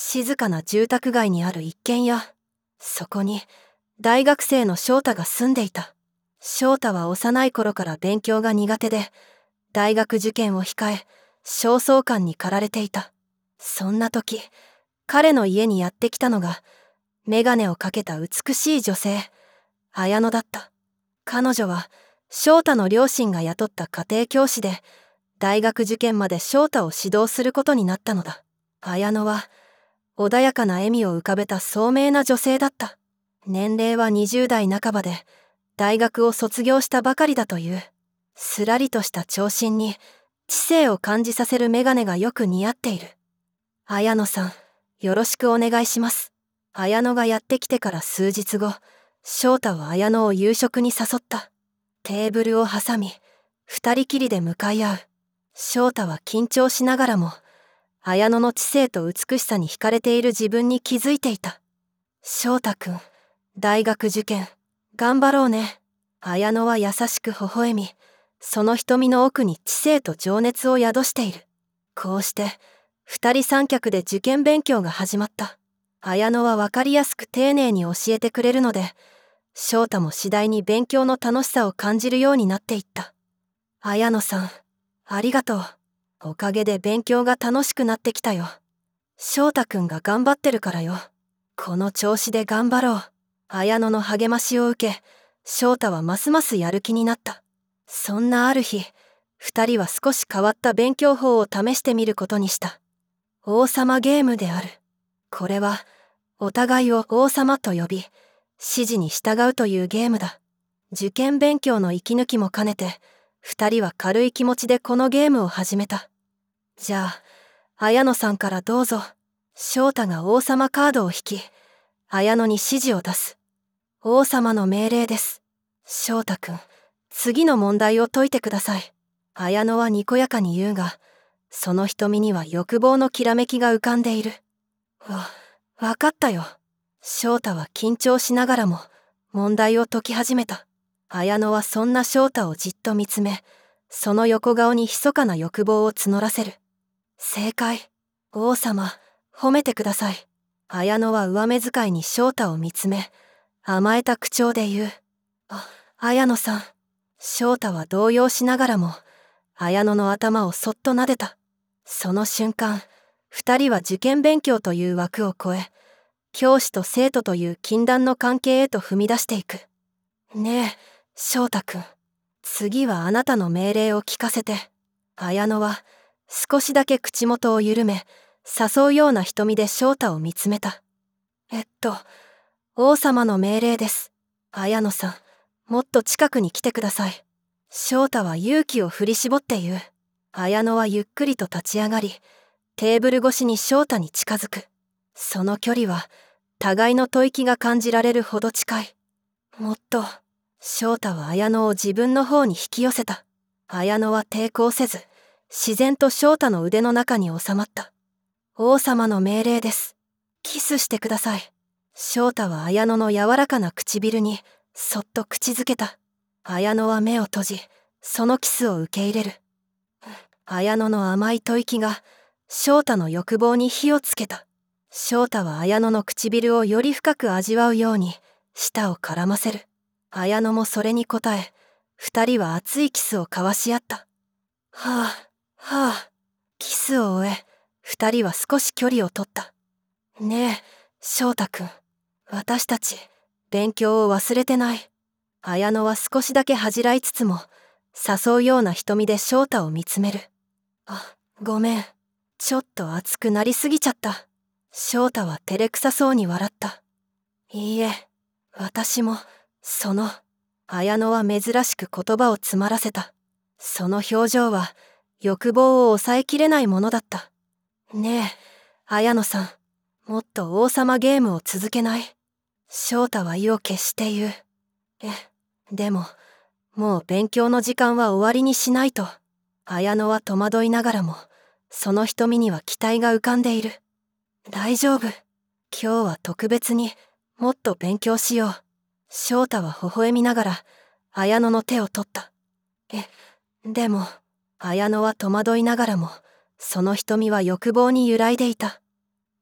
静かな住宅街にある一軒家。そこに大学生の翔太が住んでいた。翔太は幼い頃から勉強が苦手で、大学受験を控え、焦燥感に駆られていた。そんな時、彼の家にやってきたのが、眼鏡をかけた美しい女性、綾乃だった。彼女は、翔太の両親が雇った家庭教師で、大学受験まで翔太を指導することになったのだ。綾乃は、穏やかな笑みを浮かべた聡明な女性だった。年齢は20代半ばで、大学を卒業したばかりだという。すらりとした長身に、知性を感じさせる眼鏡がよく似合っている。綾乃さん、よろしくお願いします。綾乃がやってきてから数日後、翔太は綾乃を夕食に誘った。テーブルを挟み、二人きりで向かい合う。翔太は緊張しながらも、綾乃の知性と美しさに惹かれている自分に気づいていた。翔太くん、大学受験、頑張ろうね。綾乃は優しく微笑み、その瞳の奥に知性と情熱を宿している。こうして、二人三脚で受験勉強が始まった。綾乃は分かりやすく丁寧に教えてくれるので、翔太も次第に勉強の楽しさを感じるようになっていった。綾乃さん、ありがとう。おかげで勉強が楽しくなってきたよ。翔太くんが頑張ってるからよ。この調子で頑張ろう。綾乃の励ましを受け、翔太はますますやる気になった。そんなある日、二人は少し変わった勉強法を試してみることにした。王様ゲームである。これは、お互いを王様と呼び、指示に従うというゲームだ。受験勉強の息抜きも兼ねて、二人は軽い気持ちでこのゲームを始めた。じゃあ、綾乃さんからどうぞ。翔太が王様カードを引き、綾乃に指示を出す。王様の命令です。翔太くん、次の問題を解いてください。綾乃はにこやかに言うが、その瞳には欲望のきらめきが浮かんでいる。わかったよ。翔太は緊張しながらも問題を解き始めた。綾乃はそんな翔太をじっと見つめ、その横顔に密かな欲望を募らせる。正解。王様、褒めてください。綾乃は上目遣いに翔太を見つめ、甘えた口調で言う。綾乃さん。翔太は動揺しながらも、綾乃の頭をそっと撫でた。その瞬間、二人は受験勉強という枠を越え、教師と生徒という禁断の関係へと踏み出していく。ねえ、翔太くん。次はあなたの命令を聞かせて。綾乃は少しだけ口元を緩め、誘うような瞳で翔太を見つめた。王様の命令です。綾乃さん、もっと近くに来てください。翔太は勇気を振り絞って言う。綾乃はゆっくりと立ち上がり、テーブル越しに翔太に近づく。その距離は、互いの吐息が感じられるほど近い。もっと、翔太は綾乃を自分の方に引き寄せた。綾乃は抵抗せず、自然と翔太の腕の中に収まった。王様の命令です。キスしてください。翔太は綾乃の柔らかな唇に、そっと口づけた。綾乃は目を閉じ、そのキスを受け入れる。綾乃の甘い吐息が、翔太の欲望に火をつけた。翔太は綾乃の唇をより深く味わうように、舌を絡ませる。綾乃もそれに応え、二人は熱いキスを交わし合った。キスを終え、二人は少し距離を取った。ねえ、翔太くん。私たち、勉強を忘れてない。綾乃は少しだけ恥じらいつつも、誘うような瞳で翔太を見つめる。ごめん。ちょっと熱くなりすぎちゃった。翔太は照れくさそうに笑った。いいえ、私も、綾乃は珍しく言葉を詰まらせた。その表情は、欲望を抑えきれないものだった。ねえ、綾乃さん、もっと王様ゲームを続けない？翔太は意を決して言う。でも、もう勉強の時間は終わりにしないと。綾乃は戸惑いながらも、その瞳には期待が浮かんでいる。大丈夫。今日は特別にもっと勉強しよう。翔太は微笑みながら綾乃の手を取った。でも、綾乃は戸惑いながらも、その瞳は欲望に揺らいでいた。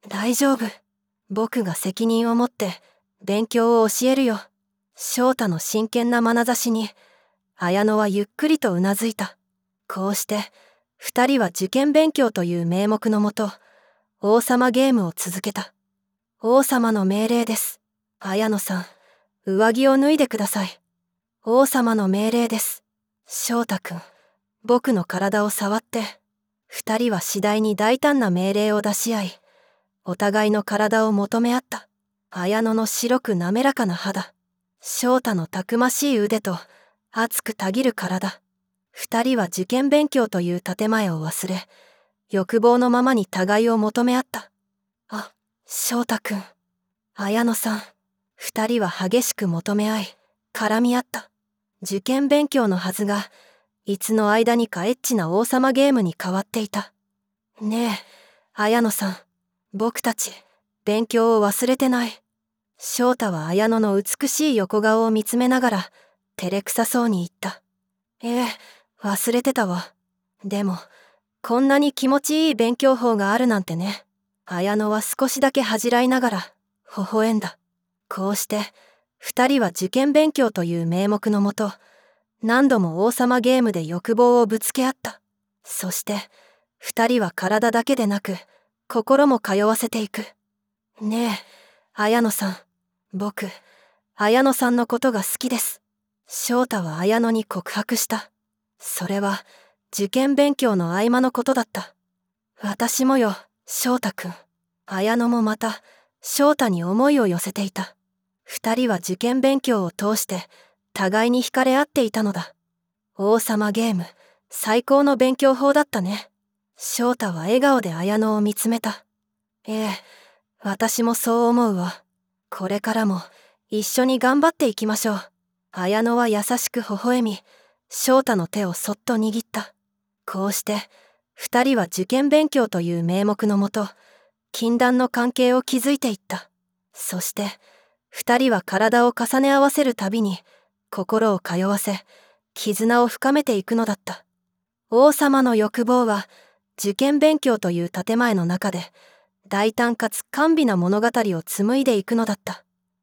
大丈夫。僕が責任を持って勉強を教えるよ。翔太の真剣な眼差しに、綾乃はゆっくりとうなずいた。こうして、二人は受験勉強という名目のもと、王様ゲームを続けた。王様の命令です。綾乃さん、上着を脱いでください。王様の命令です。翔太くん、僕の体を触って。二人は次第に大胆な命令を出し合い、お互いの体を求め合った。綾乃の白く滑らかな肌、翔太のたくましい腕と熱くたぎる体。二人は受験勉強という建前を忘れ、欲望のままに互いを求め合った。あ、翔太くん、綾乃さん。二人は激しく求め合い、絡み合った。受験勉強のはずが、いつの間にかエッチな王様ゲームに変わっていた。ねえ、綾乃さん。僕たち、勉強を忘れてない。翔太は綾乃の美しい横顔を見つめながら、照れくさそうに言った。ええ、忘れてたわ。でも、こんなに気持ちいい勉強法があるなんてね。綾乃は少しだけ恥じらいながら、微笑んだ。こうして、二人は受験勉強という名目のもと、何度も王様ゲームで欲望をぶつけ合った。そして、二人は体だけでなく、心も通わせていく。ねえ、綾乃さん。僕、綾乃さんのことが好きです。翔太は綾乃に告白した。それは、受験勉強の合間のことだった。私もよ、翔太くん。綾乃もまた、翔太に思いを寄せていた。二人は受験勉強を通して、互いに惹かれ合っていたのだ。王様ゲーム、最高の勉強法だったね。翔太は笑顔で綾乃を見つめた。ええ、私もそう思うわ。これからも一緒に頑張っていきましょう。綾乃は優しく微笑み、翔太の手をそっと握った。こうして、二人は受験勉強という名目のもと、禁断の関係を築いていった。そして、二人は体を重ね合わせるたびに、心を通わせ、絆を深めていくのだった。王様の欲望は、受験勉強という建前の中で、大胆かつ甘美な物語を紡いでいくのだった。